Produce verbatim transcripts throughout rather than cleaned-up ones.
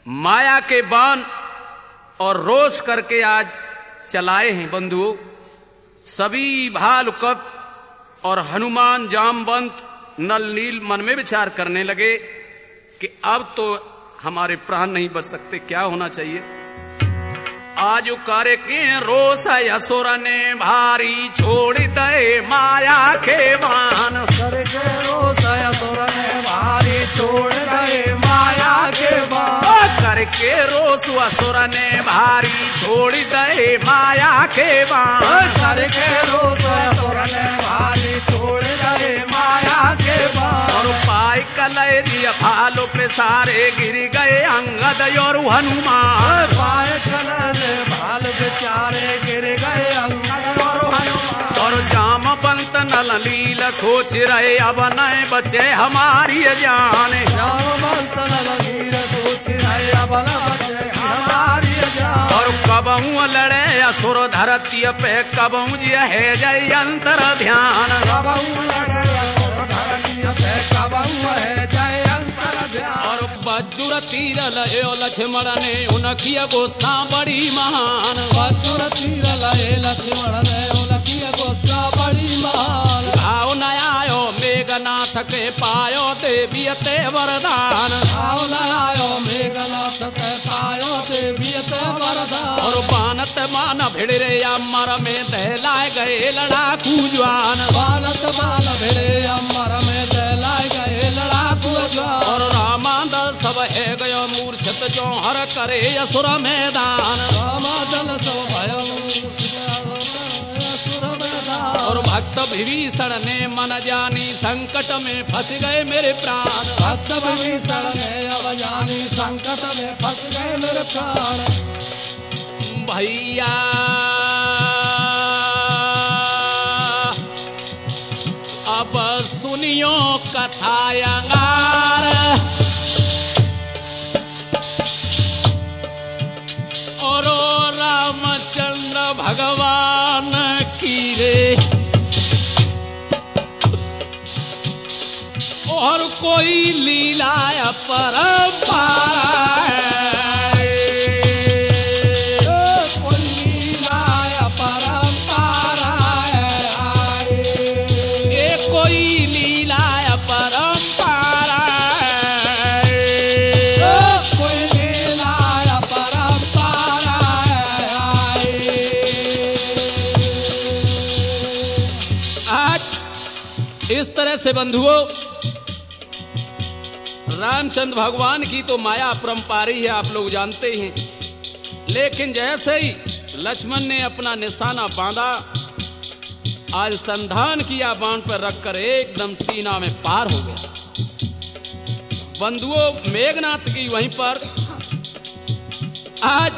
माया के बाण और रोष करके आज चलाए हैं बंधुओं। सभी भालु कप और हनुमान जामवंत नल नील मन में विचार करने लगे कि अब तो हमारे प्राण नहीं बच सकते, क्या होना चाहिए। आज करे के रोष असुर ने भारी छोड़ दे माया के बाण। करे के रोष असुर ने भारी छोड़ दे माया के बाण। करके रोष असुर ने भारी छोड़ दे माया के बाण। करके रोष असुर ने भारी छोड़ दे माया के बाण। और पाई कलय दिया भालो पे सारे गिर गए अंगद और हनुमान। पाए कलय भाल बेचारे गिर गए अंगद और हनुमान। और जामवंत नल नील सोच रहे अब नए बचे हमारी जान। जामवंत नल नील सोच रहे अब न बचे हमारी जान। और कबहू लड़े असुर धरती पे कबहू जी है जय अंतर ध्यान। कबहू लड़े असुर धरती पे कबहू है जय अंतर ध्यान। और वज्र तीर लयो लक्ष्मण ने उनकी गोसा बड़ी महान। वज्र तीर लये लक्ष्मण ने उनकी गोसा बड़ी महान। भाव न आयो मेघनाथ के पायो देवी ते वरदान। भाव न आयो मेघनाथ के पायो देवी ते वरदान। और बानत मान भिड़े रे अमर में दहलाए गए लड़ाकू जवान। बानत मान भिड़े अमर में दहलाए गए लड़ाकू जवान। और रामादल सब है गयो मूर्छित जो हर करे असुर मैदान। रामादल सब भयो असुर मैदान। और भक्त विभीषण ने मन जानी संकट में फंस गए मेरे प्राण। भक्त विभीषण ने अब जानी संकट में फंस गए मेरे प्राण। भैया अब सुनियो कथा अंगार। और रामचंद्र भगवान की रे और कोई लीला परंपरा है। कोई लीला परंपरा है। ये कोई लीला परंपरा है। कोई लीला परंपरा है। आज इस तरह से बंधुओं रामचंद्र भगवान की तो माया अपरंपारी है, आप लोग जानते हैं। लेकिन जैसे ही लक्ष्मण ने अपना निशाना बांधा, आज संधान किया बाण पर रखकर एकदम सीना में पार हो गया। बंधुओं मेघनाथ की वहीं पर आज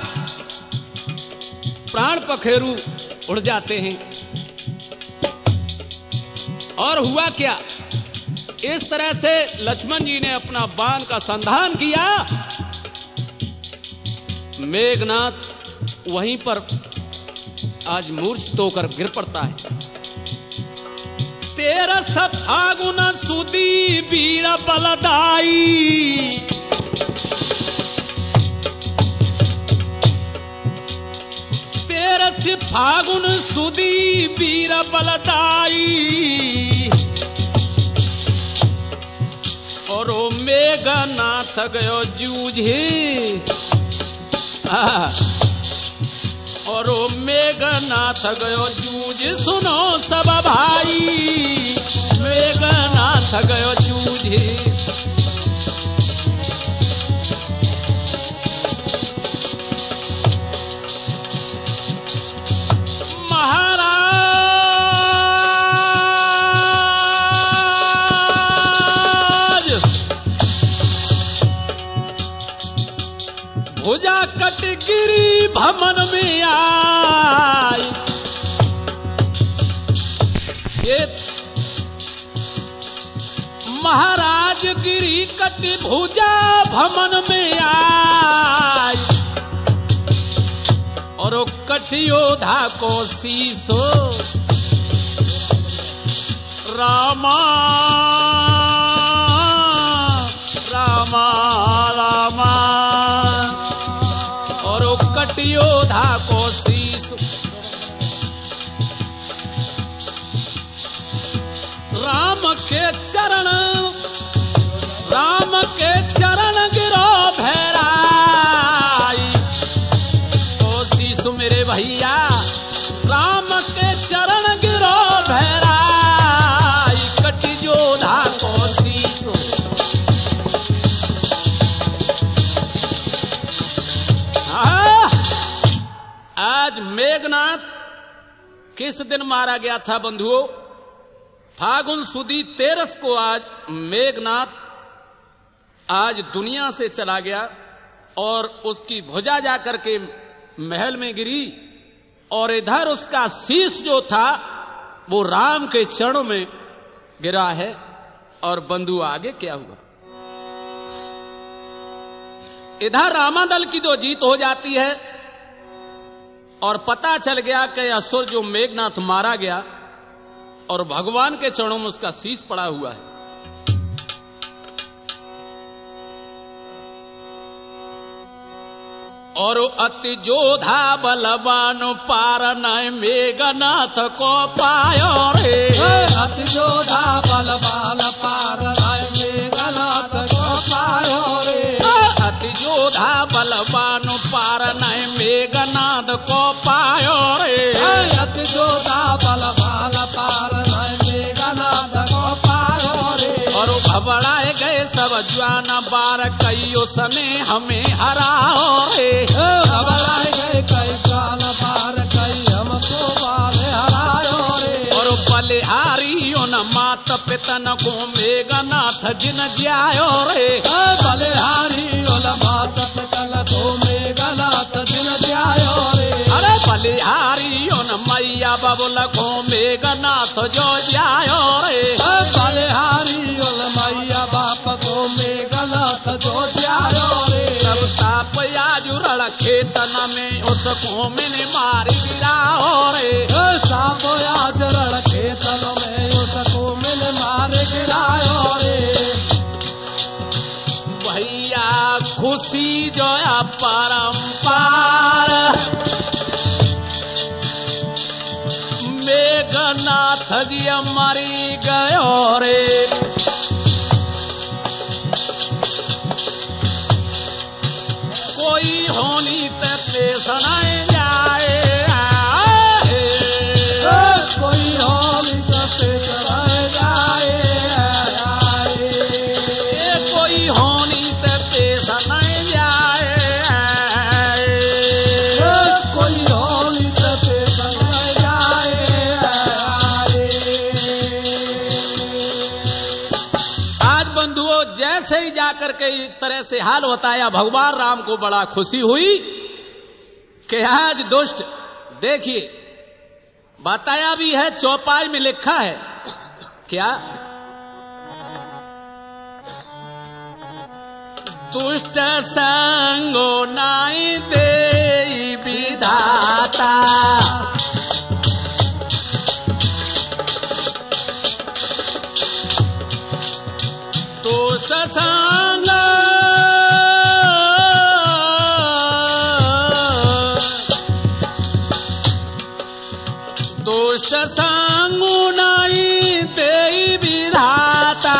प्राण पखेरु उड़ जाते हैं। और हुआ क्या, इस तरह से लक्ष्मण जी ने अपना बाण का संधान किया। मेघनाथ वहीं पर आज मूर्छित होकर गिर पड़ता है। तेरस फागुन सुदी वीर बलदाई। तेरस फागुन सुदी वीर बलदाई। और ओ मेघनाथ गयो जूझे। और ओ मेघनाथ गयो जूझ सुनो सब भाई। मेघनाथ गयो जूझे। भुजा कट गिरी भमन में आई। ये महाराज गिरी कट भुजा भमन में आई। और वो कटियोधा को शीसो रामा रामा रामा। कटियोधा को शीश। राम के चरण राम के चरण गिरो भैराई। ओ शीश मेरे भैया राम के चरण गिरो भैराई। कटियोधा को शीश। आज मेघनाथ किस दिन मारा गया था बंधुओं? फागुन सुदी तेरस को आज मेघनाथ आज दुनिया से चला गया और उसकी भुजा जाकर के महल में गिरी और इधर उसका शीश जो था वो राम के चरणों में गिरा है। और बंधु आगे क्या हुआ? इधर रामादल की तो जीत हो जाती है और पता चल गया कि असुर जो मेघनाथ मारा गया और भगवान के चरणों में उसका शीश पड़ा हुआ है। और अति जोधा बलवान पार न मेघनाथ को पायो रे। अति जोधा बलवान पार न मेघनाथ को पायो रे। अति जोधा बलवान पार न मेघनाथ को पायो रे। अति जोधा बलवान पार न मेघनाथ को पायो रे। और घबराए गए सब ज्वान बार कईयो समय हमें हराओ रे। घबराए गए कई ज्वान बार कई हमको वाले हरायो रे। और बलिहारियों न मात पितन को मेघनाथ जिन जायो रे। बलिहारियों न मात पितन को मेघनाथ जिन जायो रे। अरे बलिहारियों न मैया बबुल को मेघनाथ जो जायो रे। बलिहारियों न मैया बाप को मेघनाथ जो जायो रे। सब ताप याजुरल खेतन में उसको मैंने मारी गिराओ रे। साप याजुरल खेतन में उसको मैंने मारे गिरायो रे। भैया खुशी जो परम्पार मेघनाथ जी मरी गयो रे। कोई होनी ते पेश नहीं जाए। कोई होनी ते पेश नहीं जाए। कोई होनी ते पेश नहीं जाए। कोई होनी ते पेश नहीं जाए। आज बंधुओं जैसे ही जाकर के इस तरह से हाल बताया भगवान राम को बड़ा खुशी हुई कि आज दुष्ट देखिए बताया भी है चौपाई में लिखा है क्या? दुष्ट संगो नाई दे विधाता। दुष्ट संग दुष्ट संगो नाई दे विधाता।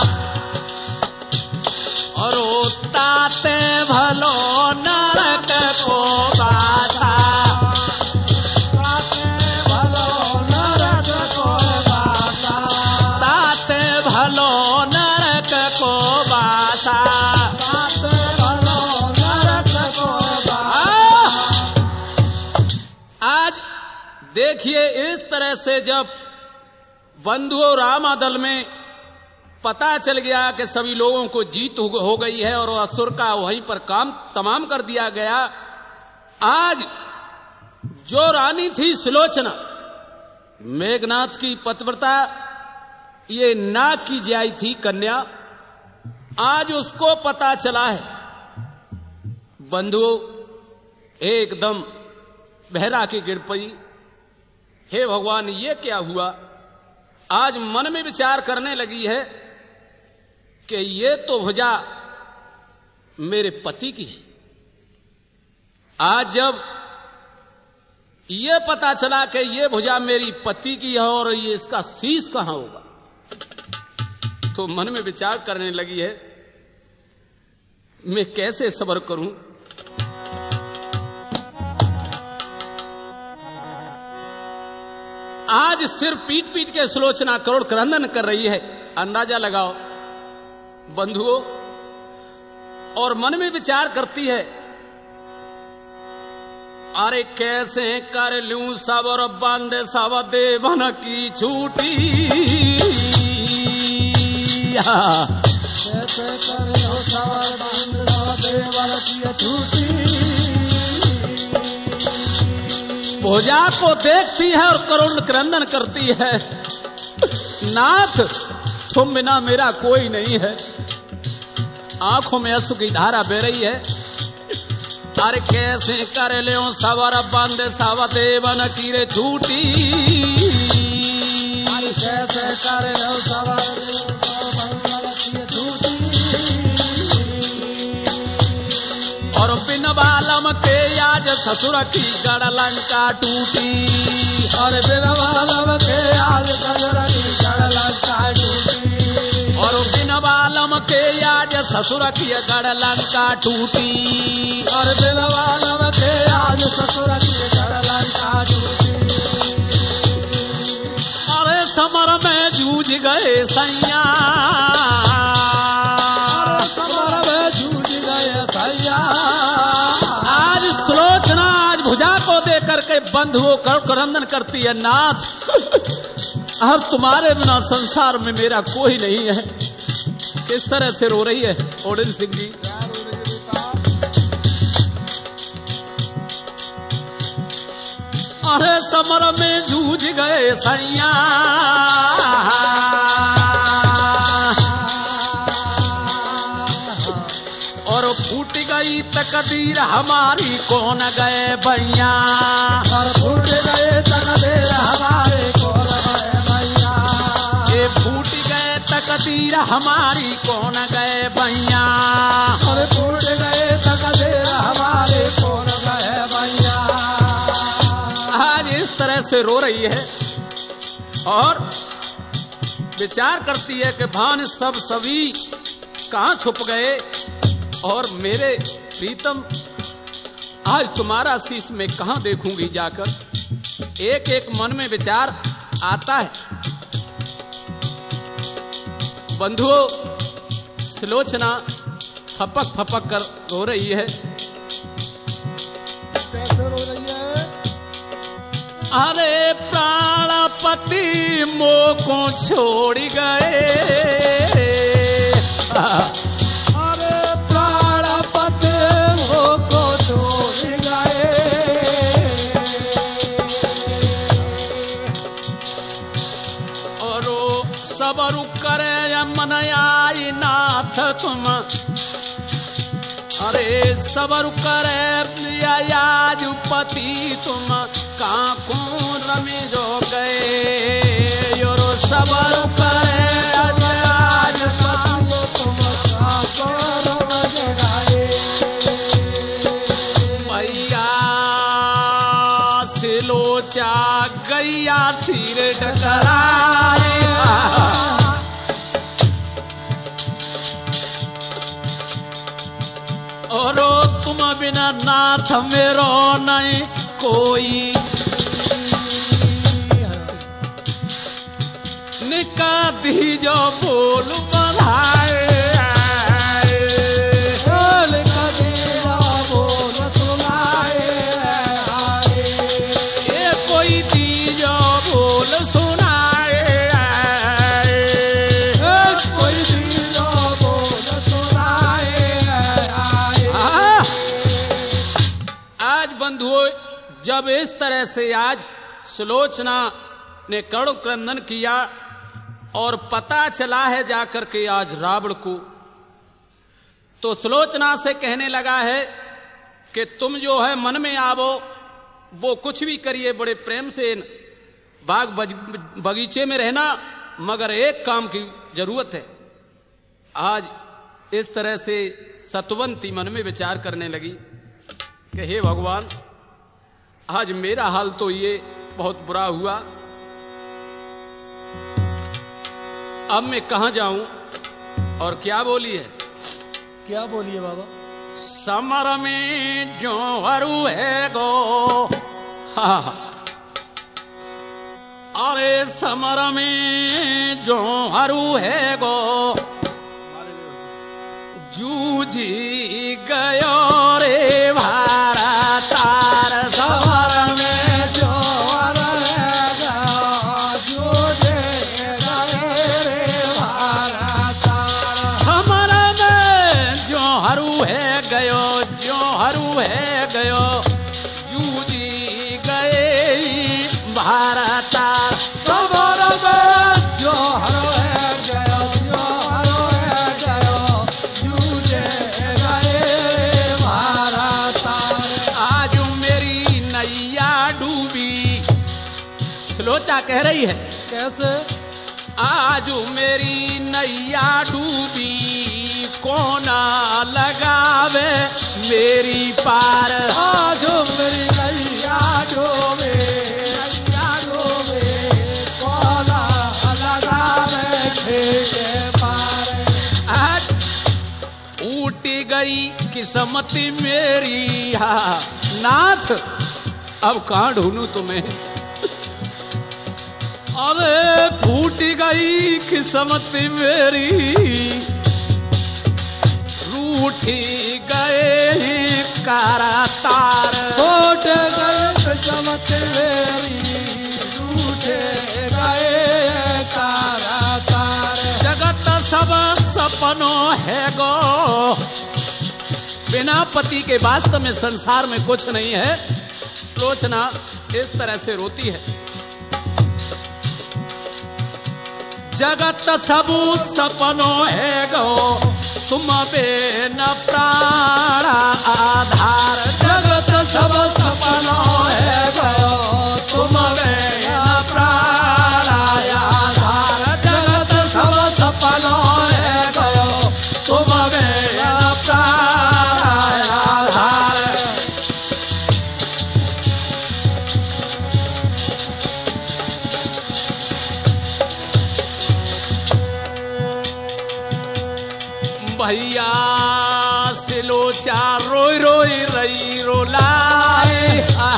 और ताते भलो नरक को बाधा। ताते भलो नरक को बाधा। ताते भलो नरक को बाधा। ताते भलो नरक को बाधा। आज देखिए इस तरह से जब बंधुओं रामादल में पता चल गया कि सभी लोगों को जीत हो गई है और असुर का वहीं पर काम तमाम कर दिया गया। आज जो रानी थी सुलोचना मेघनाथ की पतिव्रता ये नाग की जाई थी कन्या, आज उसको पता चला है। बंधुओं एकदम बहरा के गिर पड़ी। हे भगवान ये क्या हुआ? आज मन में विचार करने लगी है कि ये तो भुजा मेरे पति की है। आज जब ये पता चला कि ये भुजा मेरी पति की है और ये इसका शीश कहां होगा, तो मन में विचार करने लगी है मैं कैसे सब्र करूं। आज सिर पीट पीट के सुलोचना करोड़ क्रंदन कर रही है, अंदाजा लगाओ बंधुओं, और मन में विचार करती है अरे कैसे कर लूं सबर बंद सब देवन की छूटी, कैसे कर लूं सबर बंद सब देवन की छूटी। भुजा को देखती है और करुण क्रंदन करती है, नाथ तुम बिना मेरा कोई नहीं है। आंखों में अश्रु की धारा बह रही है। अरे कैसे कर ले सवर बंद सब देवन की रे छूटी, कैसे कर लो सवर देवन की छूटी। और बिन बालम के आज ससुर की गढ़ लंका टूटी, और बिन बालम के आज ससुर की गढ़ लंका टूटी। और बिन बालम के आज ससुर की गढ़ लंका टूटी, और बिन बालम के आज ससुर की गढ़ लंका टूटी। अरे समर में जूझ गए सैया, समर में जूझ गए सैया। आज सुलोचना आज भुजा को देख करके बंधुओं कर क्रंदन करती है, नाथ अब तुम्हारे बिना संसार में मेरा कोई नहीं है। किस तरह से रो रही है ओडिन सिंह जी। अरे समर में जूझ गए सैया, और फूट गई तकदीर हमारी कौन गए भैया, और फूट गए तकदीर हमारे कौन गए भैया। ये फूट गए तकदीर हमारी कौन गए भैया, और फूट गए तकदीर हमारे कौन गए भैया। आज इस तरह से रो रही है और विचार करती है कि भान सब सभी कहां छुप गए, और मेरे प्रीतम आज तुम्हारा शीश में कहां देखूंगी जाकर। एक एक मन में विचार आता है। बंधुओं सुलोचना फपक फपक कर रो रही है। कैसे रो रही है? अरे प्राणपति मोह को छोड़ गए, अरे प्राणपति मोह को छोड़ गए। और सबर करे मन आई नाथ तुम, अरे सबर करे आज पति तुम काकू रमे जो गए। योरो सबर करे आज पति तुम काकू रमे गए। भैया सिलोचा गैया सिर टकराए, और तुम बिना नाथ मेरो नहीं कोई, निका दी जो बोल बढ़ाए। बोल सुनाए, ये कोई दी जो बोल सुनाए, कोई दीजो बोल सुनाए। आज बंधुओं जब इस तरह से आज सुलोचना ने करुण क्रंदन किया और पता चला है जाकर के आज रावण को, तो सुलोचना से कहने लगा है कि तुम जो है मन में आवो, वो कुछ भी करिए, बड़े प्रेम से बाग बगीचे में रहना, मगर एक काम की जरूरत है। आज इस तरह से सतवंती मन में विचार करने लगी। कि हे भगवान, आज मेरा हाल तो ये बहुत बुरा हुआ, अब मैं कहां जाऊं। और क्या बोली है? क्या बोलिए बाबा? समर में जो हरू है गो, हा हा। अरे समर में जो हरू है गो, जूझी गयो रे भारत तार। समर में जो हरू है गो, जूझी गयो रे भारत तार। समर में जो हरू है गयो, जो हरू है गयो, जूझी गए भारत। समर में जो हरू है गयो, जो हरू है गयो, जूझे गए भारत। आज मेरी नैया डूबी, सुलोचा कह रही है। कैसे? आज मेरी नैया डूबी, कोना लगावे मेरी पार। आज मेरी नैया डूबे, नैया डूबे, कोना लगावे खेत पार। आज उठ गई किस्मत मेरी, हा नाथ, अब कहाँ ढूंढूं तुम्हें। अरे फूट गई किस्मत मेरी, रूठी गए कारा तार। फूट गई किस्मत मेरी, रूठे गए कारा तार। जगत सब सपनों है गो, बिना पति के वास्तव में संसार में कुछ नहीं है। सुलोचना इस तरह से रोती है। जगत सब सपनों है गो, तुम बेन प्राण आधार। जगत सब सपनों है गो, तुम बेन प्राण आधार। जगत सब सपनों है गो, तुम बेन प्राण आधार। भैया सिलोचा रोई रोई रही रोलाए,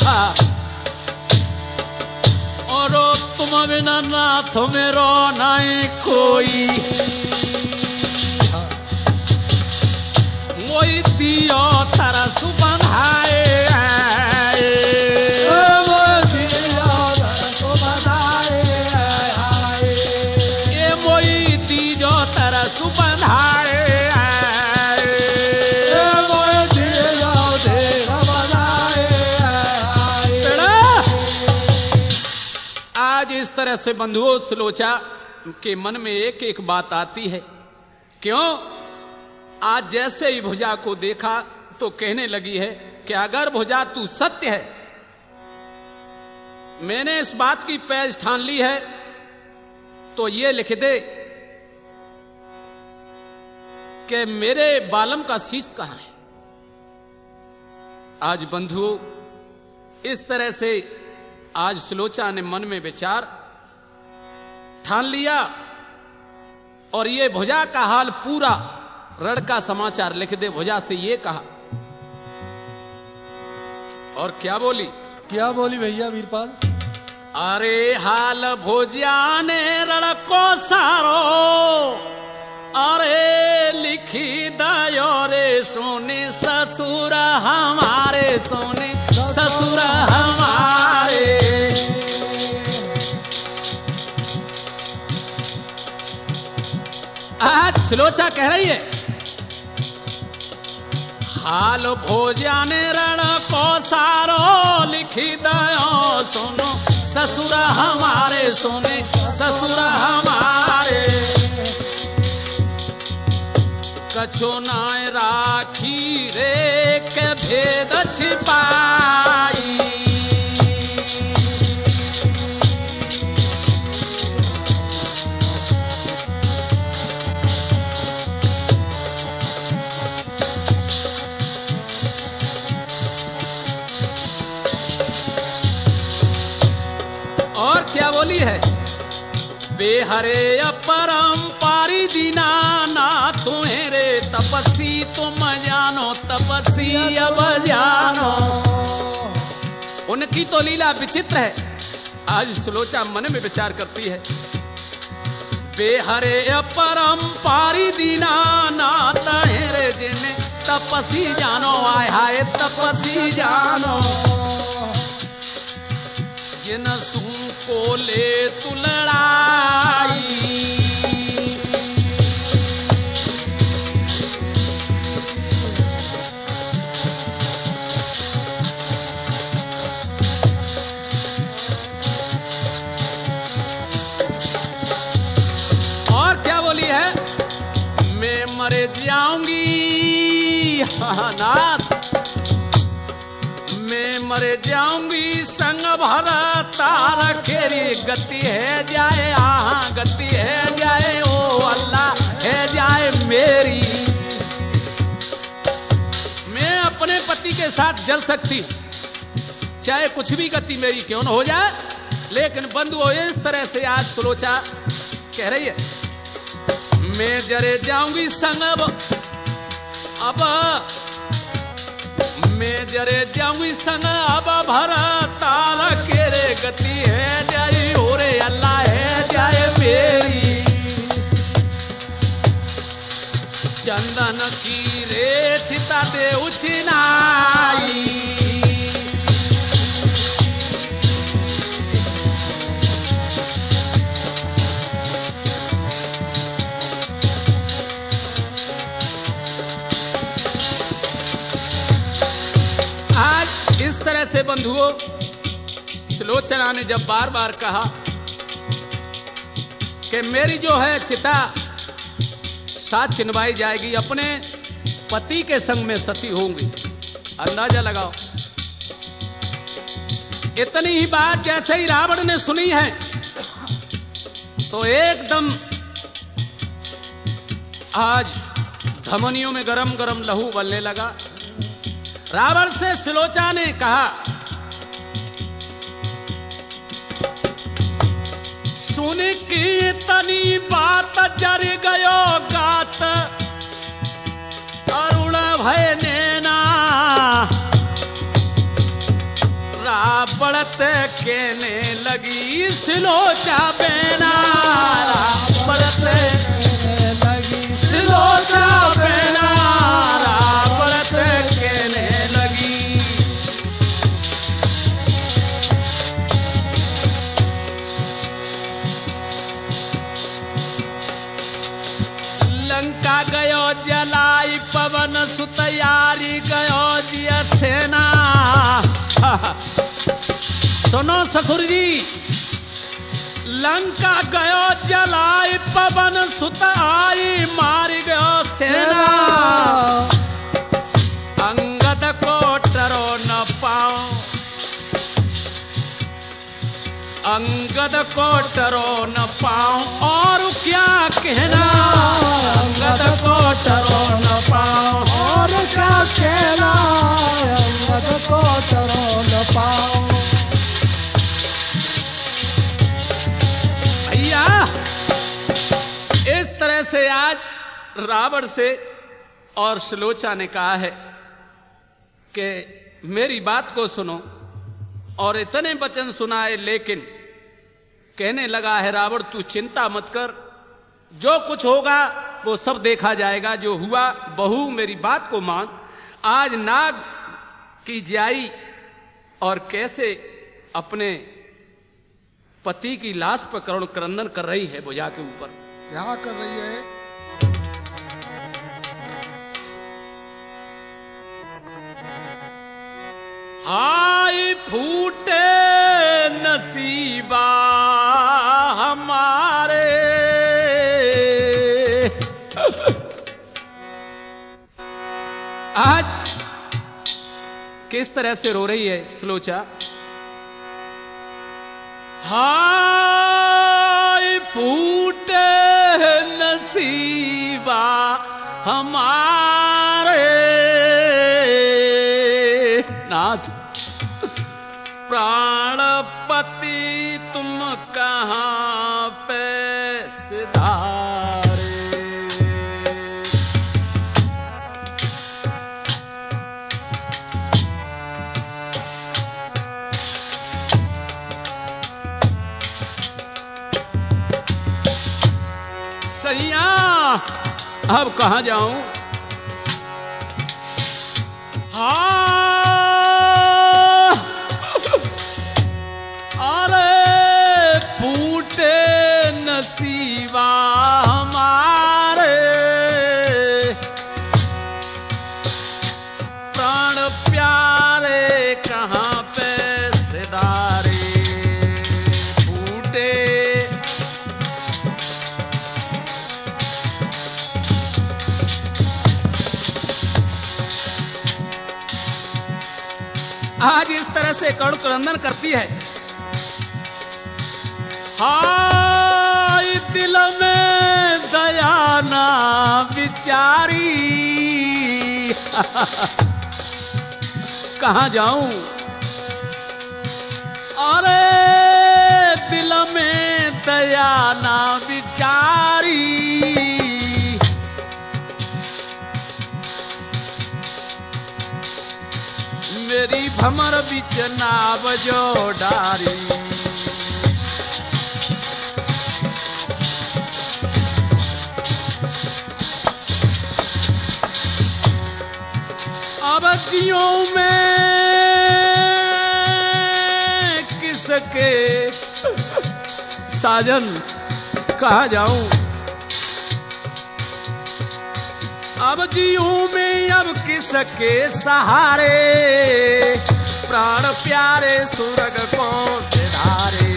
और तुम बिना नाथ मेरो नहीं कोई। मोई दियो तरस बंधाए, ये मोई दीजो तरस बंधाए। इस तरह से बंधुओं सुलोचा के मन में एक एक बात आती है। क्यों? आज जैसे ही भुजा को देखा तो कहने लगी है कि अगर भुजा तू सत्य है, मैंने इस बात की पैज ठान ली है, तो ये लिख दे कि मेरे बालम का शीश कहां है। आज बंधुओं इस तरह से आज सुलोचा ने मन में विचार ठान लिया, और ये भुजा का हाल पूरा रण का समाचार लिख दे। भुजा से ये कहा, और क्या बोली? क्या बोली भैया वीरपाल? अरे हाल भुजा ने रण को सारो, अरे लिखी दयो रे सोने ससुर हमारे, सोने ससुर हमारे। आज सुलोचा कह रही है, हाल भोजन रण को सारो लिखी दयो, सुनो ससुर हमारे, सोने ससुर हमारे। कछो नाय राखी रे के भेद छिपाई, बोली है, बेहरे अपरंपारी दीना ना तुम्हें रे तपस्वी तुम जानो, तपस्वी अब जानो। उनकी तो लीला विचित्र है। आज सुलोचा मन में विचार करती है, बेहरे अपरंपारी दीना ना रे जिन्हें तपस्वी जानो, आय हाय तपस्वी जानो। जिन सू को ले तुलड़ाई, और क्या बोली है, मैं मरे जाऊंगी नाथ, मैं मरे जाऊंगी संग भरता रखेरी, गति है जाए आहा गति है जाए, ओ अल्लाह है जाए मेरी। मैं अपने पति के साथ जल सकती, चाहे कुछ भी गति मेरी क्यों न हो जाए, लेकिन बंधुओं इस तरह से आज सुलोचा कह रही है, मैं जरे जाऊंगी संग अब, मैं जरे जाऊंगी संग अब भरता रखेरे, गति है जाए हो रे अल्लाह है जाए मेरी। चंदन की रे चिता दे उचिनाई, इस तरह से बंधुओं सुलोचना ने जब बार बार कहा कि मेरी जो है चिता साथ छिनवाई जाएगी, अपने पति के संग में सती होंगी, अंदाजा लगाओ। इतनी ही बात जैसे ही रावण ने सुनी है तो एकदम आज धमनियों में गरम गरम लहू उबलने लगा। रावण से सुलोचा ने कहा, सुन की तनी बात जर गयो गात, अरुण भय नैना, रावणत कहने लगी सुलोचा बेना, रावणत कहने लगी सुलोचा बेना, रावणत कहने लगी। लंका गयो जलाई पवन सुतयारी गयो जिया सेना। सुनो ससुर जी, लंका गयो जलाई पवन सुत आई मार गयो सेना, अंगद को टरो न पाओ, अंगद को टरो न पाओ, और क्या कहना, अंगद को टरो न पाओ, और क्या कहना, अंगद को टरो न पाओ। भैया इस तरह से आज रावण से और सुलोचा ने कहा है कि मेरी बात को सुनो, और इतने वचन सुनाए, लेकिन कहने लगा है रावण तू चिंता मत कर, जो कुछ होगा वो सब देखा जाएगा, जो हुआ बहू मेरी बात को मान। आज नाग की जाई और कैसे अपने पति की लाश पर करुण क्रंदन कर रही है भुजा के ऊपर। क्या कर रही है? हाय फूटे नसीबा हमारे, आज किस तरह से रो रही है सुलोचा। हाय फूटे नसीबा हमारे, नाथ प्राणपति तुम कहाँ पे सिधारे। सैया अब कहाँ जाऊं? हाँ अरे फूटे नसीबा हमारे, प्राण प्यारे कहाँ पे सिधारे फूटे। आज इस तरह से करुण क्रंदन करती है। हाय दिल में दया ना बिचारी, कहाँ जाऊं? अरे दिल में दया ना बिचारी, मेरी भमर बिच नाव जो डारी। अब जियो में किसके साजन कहाँ जाऊं? अब जीऊं में अब किसके सहारे, प्राण प्यारे सुरग को सिधारे।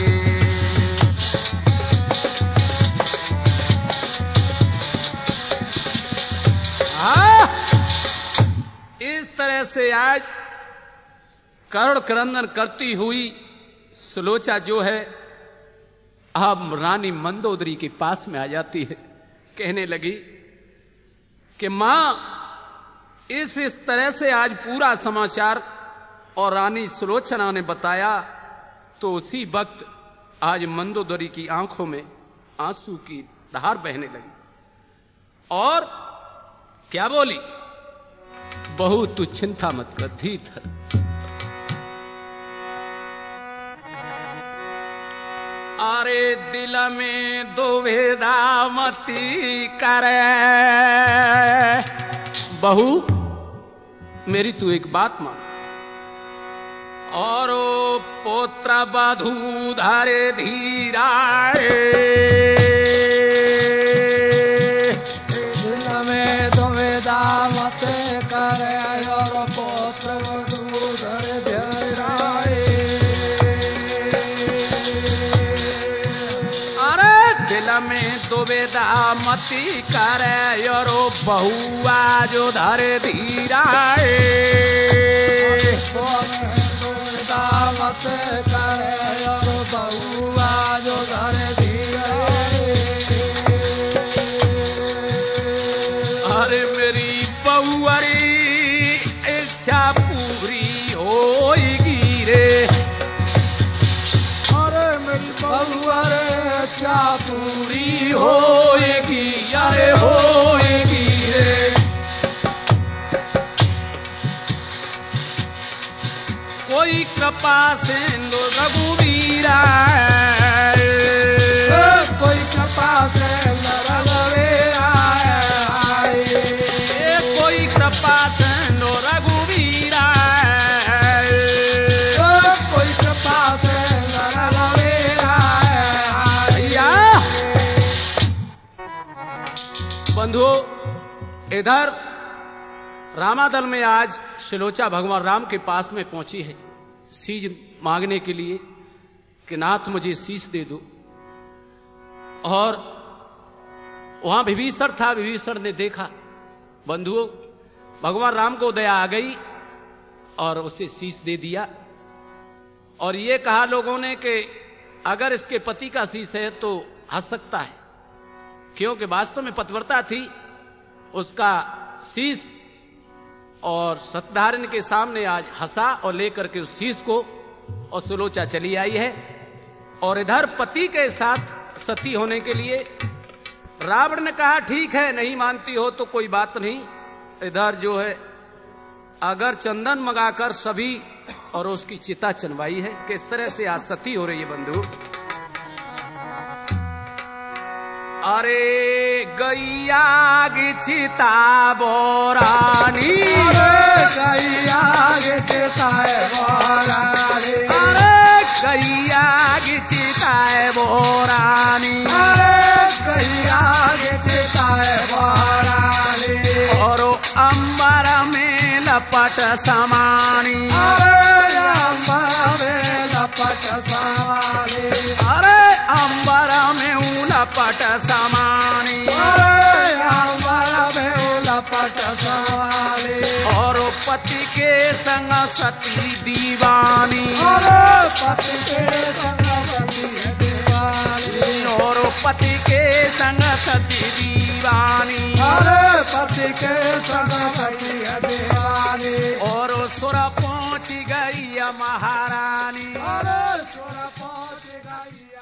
हाँ इस तरह से आज करुण क्रंदन करती हुई सुलोचा जो है अब रानी मंदोदरी के पास में आ जाती है। कहने लगी कि मां इस इस तरह से आज पूरा समाचार और रानी सुलोचना ने बताया, तो उसी वक्त आज मंदोदरी की आंखों में आंसू की धार बहने लगी और क्या बोली? बहू तू चिंता मत कर, धीर। अरे दिल में दुविधा मती करे, बहू मेरी तू एक बात मान, और पुत्र बधू धरे धीरा, दिल में दुविधा मत करे और पुत्र बधू धरे धीरा। अरे दिल में दुविधा मती करे और बहुआ जो धरे धीरा, मत करे और बहुआ जो धरे धीरा। अरे मेरी बहुआरी इच्छा पूरी होएगी रे, अरे मेरी बहुआरी इच्छा पूरी होएगी, अरे होएगी रे। कोई कृपा सिंधु रघुवीरा, कोई कृपा सिंधु रघुवीरा, कोई कृपा सिंधु रघुवीरा, कोई कृपा सिंधु रघुवीरा। बंधुओं इधर रामादल में आज शिलोचा भगवान राम के पास में पहुंची है सीज मांगने के लिए कि नाथ मुझे शीश दे दो। और वहां विभीषण था, विभीषण ने देखा बंधुओं भगवान राम को दया आ गई और उसे शीश दे दिया। और ये कहा लोगों ने कि अगर इसके पति का शीश है तो हंस सकता है, क्योंकि वास्तव में पतिव्रता थी। उसका शीश और सत्यनारायण के सामने आज हंसा और लेकर के उस शीश को और सुलोचा चली आई है। और इधर पति के साथ सती होने के लिए रावण ने कहा ठीक है, नहीं मानती हो तो कोई बात नहीं, इधर जो है अगर चंदन मंगाकर सभी और उसकी चिता चनवाई है। किस तरह से आज सती हो रही है बंधु। अरे गैया गी चिता बोरानी, अरे गैया गे चिताए बोरानी, अरे गैया गी चिता बोरानी, अरे गैया गे चिताए बोरानी, और अंबर में लपट समानी, अरे अंबर में लपट समानी, अरे अंबर में लपट समानी, अरे अंबर में लपट समानी, और पति के संग सती दीवानी, अरे पति के संग सती दीवानी, और पति के संग सती दीवानी, अरे पति के संग सती दीवानी, और सुर पहुंच गई महारानी, अरे सुर पहुंच गई